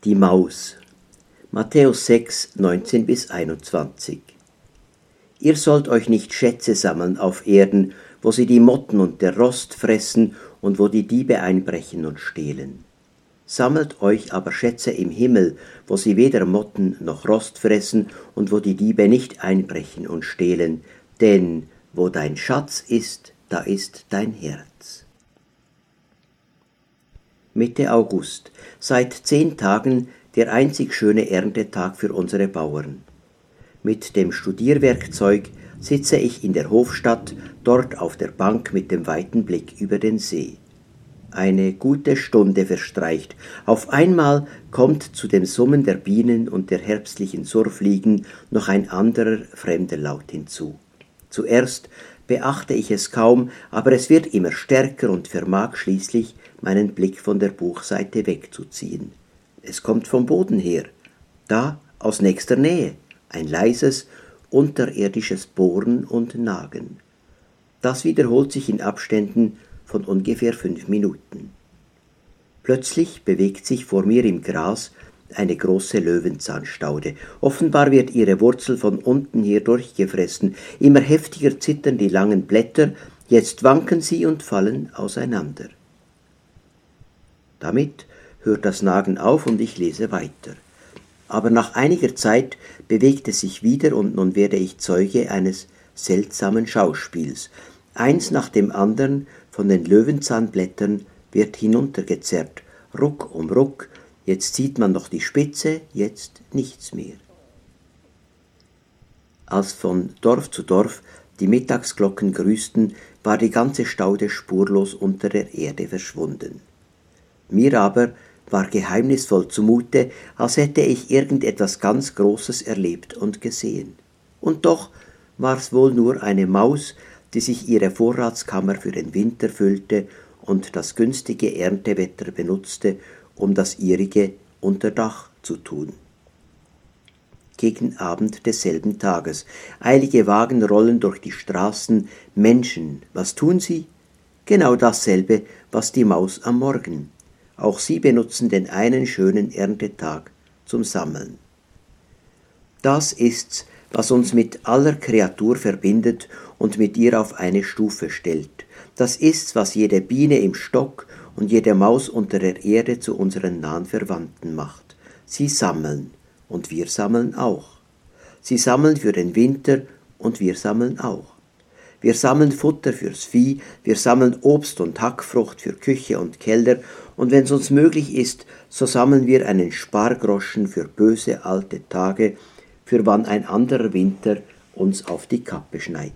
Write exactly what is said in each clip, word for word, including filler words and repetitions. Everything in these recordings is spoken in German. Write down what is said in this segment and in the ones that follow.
Die Maus. Matthäus sechs, neunzehn bis einundzwanzig. Ihr sollt euch nicht Schätze sammeln auf Erden, wo sie die Motten und der Rost fressen und wo die Diebe einbrechen und stehlen. Sammelt euch aber Schätze im Himmel, wo sie weder Motten noch Rost fressen und wo die Diebe nicht einbrechen und stehlen, denn wo dein Schatz ist, da ist dein Herz. Mitte August, seit zehn Tagen der einzig schöne Erntetag für unsere Bauern. Mit dem Studierwerkzeug sitze ich in der Hofstatt, dort auf der Bank mit dem weiten Blick über den See. Eine gute Stunde verstreicht. Auf einmal kommt zu dem Summen der Bienen und der herbstlichen Surrfliegen noch ein anderer fremder Laut hinzu. Zuerst beachte ich es kaum, aber es wird immer stärker und vermag schließlich meinen Blick von der Buchseite wegzuziehen. Es kommt vom Boden her, da aus nächster Nähe, ein leises, unterirdisches Bohren und Nagen. Das wiederholt sich in Abständen von ungefähr fünf Minuten. Plötzlich bewegt sich vor mir im Gras eine große Löwenzahnstaude. Offenbar wird ihre Wurzel von unten hier durchgefressen. Immer heftiger zittern die langen Blätter, jetzt wanken sie und fallen auseinander. Damit hört das Nagen auf und ich lese weiter. Aber nach einiger Zeit bewegt es sich wieder und nun werde ich Zeuge eines seltsamen Schauspiels. Eins nach dem anderen von den Löwenzahnblättern wird hinuntergezerrt, Ruck um Ruck, jetzt sieht man noch die Spitze, jetzt nichts mehr. Als von Dorf zu Dorf die Mittagsglocken grüßten, war die ganze Staude spurlos unter der Erde verschwunden. Mir aber war geheimnisvoll zumute, als hätte ich irgendetwas ganz Großes erlebt und gesehen. Und doch war's wohl nur eine Maus, die sich ihre Vorratskammer für den Winter füllte und das günstige Erntewetter benutzte, um das ihrige unter Dach zu tun. Gegen Abend desselben Tages. Eilige Wagen rollen durch die Straßen. Menschen, was tun sie? Genau dasselbe, was die Maus am Morgen. Auch sie benutzen den einen schönen Erntetag zum Sammeln. Das ist's, was uns mit aller Kreatur verbindet und mit ihr auf eine Stufe stellt. Das ist's, was jede Biene im Stock und jede Maus unter der Erde zu unseren nahen Verwandten macht. Sie sammeln und wir sammeln auch. Sie sammeln für den Winter und wir sammeln auch. Wir sammeln Futter fürs Vieh, wir sammeln Obst und Hackfrucht für Küche und Keller und wenn es uns möglich ist, so sammeln wir einen Spargroschen für böse alte Tage, für wann ein anderer Winter uns auf die Kappe schneit.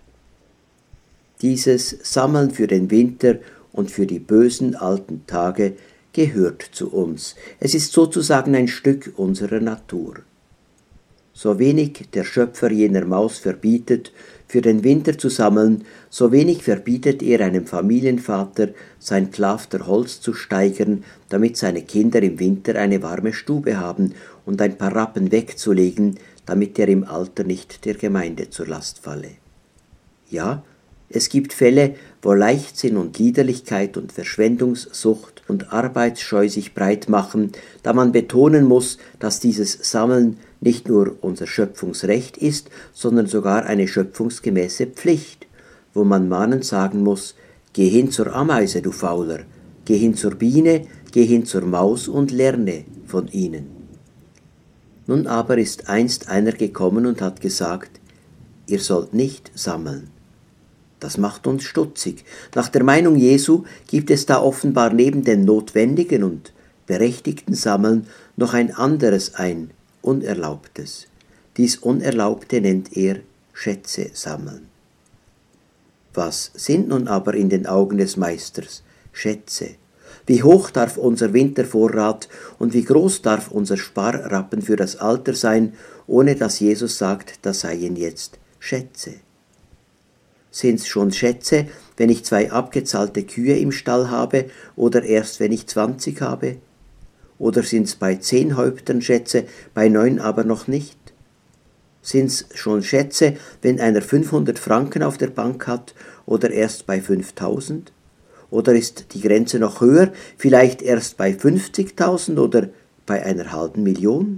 Dieses Sammeln für den Winter und für die bösen alten Tage gehört zu uns. Es ist sozusagen ein Stück unserer Natur. So wenig der Schöpfer jener Maus verbietet, für den Winter zu sammeln, so wenig verbietet er einem Familienvater, sein Klafter Holz zu steigern, damit seine Kinder im Winter eine warme Stube haben und ein paar Rappen wegzulegen, damit er im Alter nicht der Gemeinde zur Last falle. Ja, es gibt Fälle, wo Leichtsinn und Liederlichkeit und Verschwendungssucht und Arbeitsscheu sich breit machen, da man betonen muss, dass dieses Sammeln nicht nur unser Schöpfungsrecht ist, sondern sogar eine schöpfungsgemäße Pflicht, wo man mahnend sagen muss, geh hin zur Ameise, du Fauler, geh hin zur Biene, geh hin zur Maus und lerne von ihnen. Nun aber ist einst einer gekommen und hat gesagt, ihr sollt nicht sammeln. Das macht uns stutzig. Nach der Meinung Jesu gibt es da offenbar neben den notwendigen und berechtigten Sammeln noch ein anderes, ein Unerlaubtes. Dies Unerlaubte nennt er Schätze sammeln. Was sind nun aber in den Augen des Meisters Schätze? Wie hoch darf unser Wintervorrat und wie groß darf unser Sparrappen für das Alter sein, ohne dass Jesus sagt, das seien jetzt Schätze? Sind's schon Schätze, wenn ich zwei abgezahlte Kühe im Stall habe oder erst wenn ich zwanzig habe? Oder sind's bei zehn Häuptern Schätze, bei neun aber noch nicht? Sind's schon Schätze, wenn einer fünfhundert Franken auf der Bank hat oder erst bei fünftausend? Oder ist die Grenze noch höher, vielleicht erst bei fünfzigtausend oder bei einer halben Million?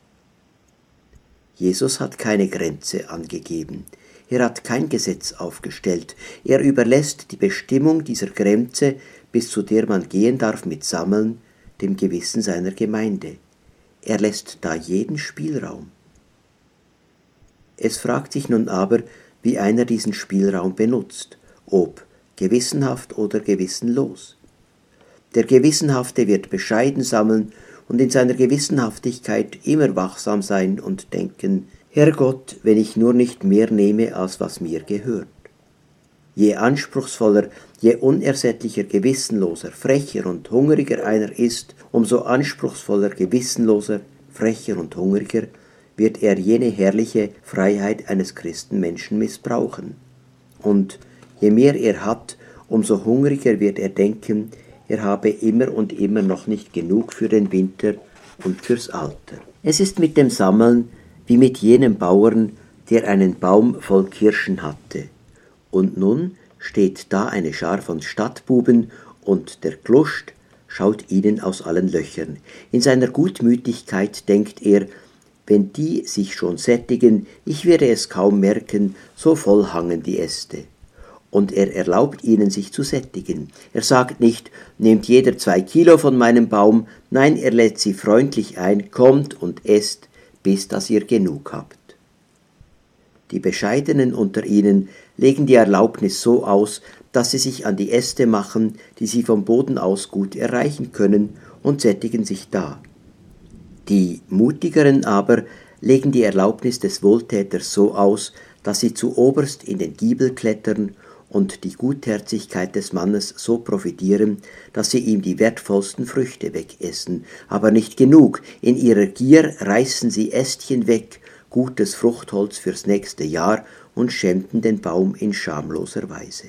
Jesus hat keine Grenze angegeben. Er hat kein Gesetz aufgestellt. Er überlässt die Bestimmung dieser Grenze, bis zu der man gehen darf mit Sammeln, dem Gewissen seiner Gemeinde. Er lässt da jeden Spielraum. Es fragt sich nun aber, wie einer diesen Spielraum benutzt, ob gewissenhaft oder gewissenlos. Der Gewissenhafte wird bescheiden sammeln und in seiner Gewissenhaftigkeit immer wachsam sein und denken, Herrgott, wenn ich nur nicht mehr nehme, als was mir gehört. Je anspruchsvoller, je unersättlicher, gewissenloser, frecher und hungriger einer ist, umso anspruchsvoller, gewissenloser, frecher und hungriger wird er jene herrliche Freiheit eines Christenmenschen missbrauchen. Und je mehr er hat, umso hungriger wird er denken, er habe immer und immer noch nicht genug für den Winter und fürs Alter. Es ist mit dem Sammeln wie mit jenem Bauern, der einen Baum voll Kirschen hatte. Und nun steht da eine Schar von Stadtbuben, und der Gluscht schaut ihnen aus allen Löchern. In seiner Gutmütigkeit denkt er, wenn die sich schon sättigen, ich werde es kaum merken, so voll hangen die Äste. Und er erlaubt ihnen, sich zu sättigen. Er sagt nicht, nehmt jeder zwei Kilo von meinem Baum, nein, er lädt sie freundlich ein, kommt und esst, bis dass ihr genug habt. Die Bescheidenen unter ihnen legen die Erlaubnis so aus, dass sie sich an die Äste machen, die sie vom Boden aus gut erreichen können, und sättigen sich da. Die Mutigeren aber legen die Erlaubnis des Wohltäters so aus, dass sie zu oberst in den Giebel klettern und die Gutherzigkeit des Mannes so profitieren, dass sie ihm die wertvollsten Früchte wegessen. Aber nicht genug, in ihrer Gier reißen sie Ästchen weg, gutes Fruchtholz fürs nächste Jahr, und schänden den Baum in schamloser Weise.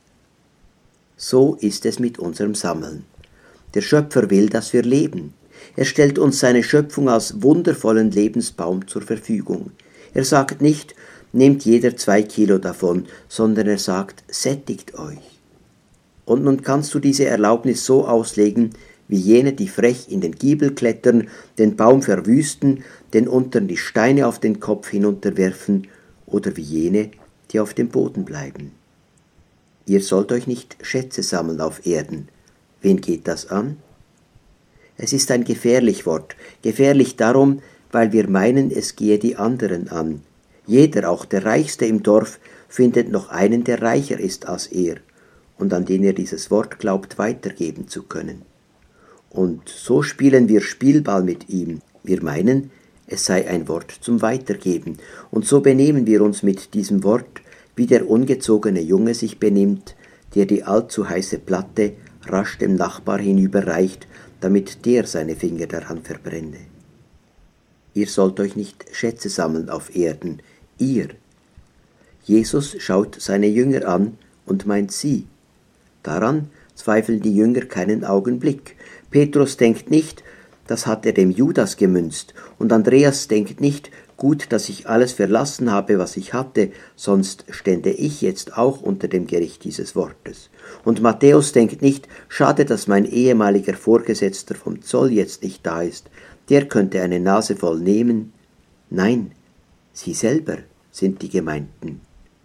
So ist es mit unserem Sammeln. Der Schöpfer will, dass wir leben. Er stellt uns seine Schöpfung als wundervollen Lebensbaum zur Verfügung. Er sagt nicht, nehmt jeder zwei Kilo davon, sondern er sagt, sättigt euch. Und nun kannst du diese Erlaubnis so auslegen, wie jene, die frech in den Giebel klettern, den Baum verwüsten, den untern die Steine auf den Kopf hinunterwerfen, oder wie jene, die auf dem Boden bleiben. Ihr sollt euch nicht Schätze sammeln auf Erden. Wen geht das an? Es ist ein gefährlich Wort, gefährlich darum, weil wir meinen, es gehe die anderen an. Jeder, auch der Reichste im Dorf, findet noch einen, der reicher ist als er und an den er dieses Wort glaubt, weitergeben zu können. Und so spielen wir Spielball mit ihm. Wir meinen, es sei ein Wort zum Weitergeben, und so benehmen wir uns mit diesem Wort, wie der ungezogene Junge sich benimmt, der die allzu heiße Platte rasch dem Nachbar hinüberreicht, damit der seine Finger daran verbrenne. Ihr sollt euch nicht Schätze sammeln auf Erden, ihr. Jesus schaut seine Jünger an und meint sie. Daran zweifeln die Jünger keinen Augenblick. Petrus denkt nicht, das hat er dem Judas gemünzt, und Andreas denkt nicht, gut, dass ich alles verlassen habe, was ich hatte, sonst stände ich jetzt auch unter dem Gericht dieses Wortes. Und Matthäus denkt nicht, schade, dass mein ehemaliger Vorgesetzter vom Zoll jetzt nicht da ist, der könnte eine Nase voll nehmen. Nein, sie selber sind die Gemeinten.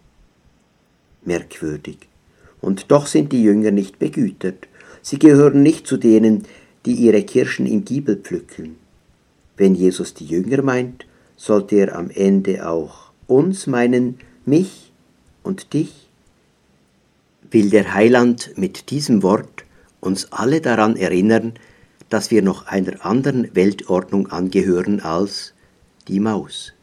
Merkwürdig. Und doch sind die Jünger nicht begütert. Sie gehören nicht zu denen, die ihre Kirschen im Giebel pflücken. Wenn Jesus die Jünger meint, sollte er am Ende auch uns meinen, mich und dich? Will der Heiland mit diesem Wort uns alle daran erinnern, dass wir noch einer anderen Weltordnung angehören als die Maus.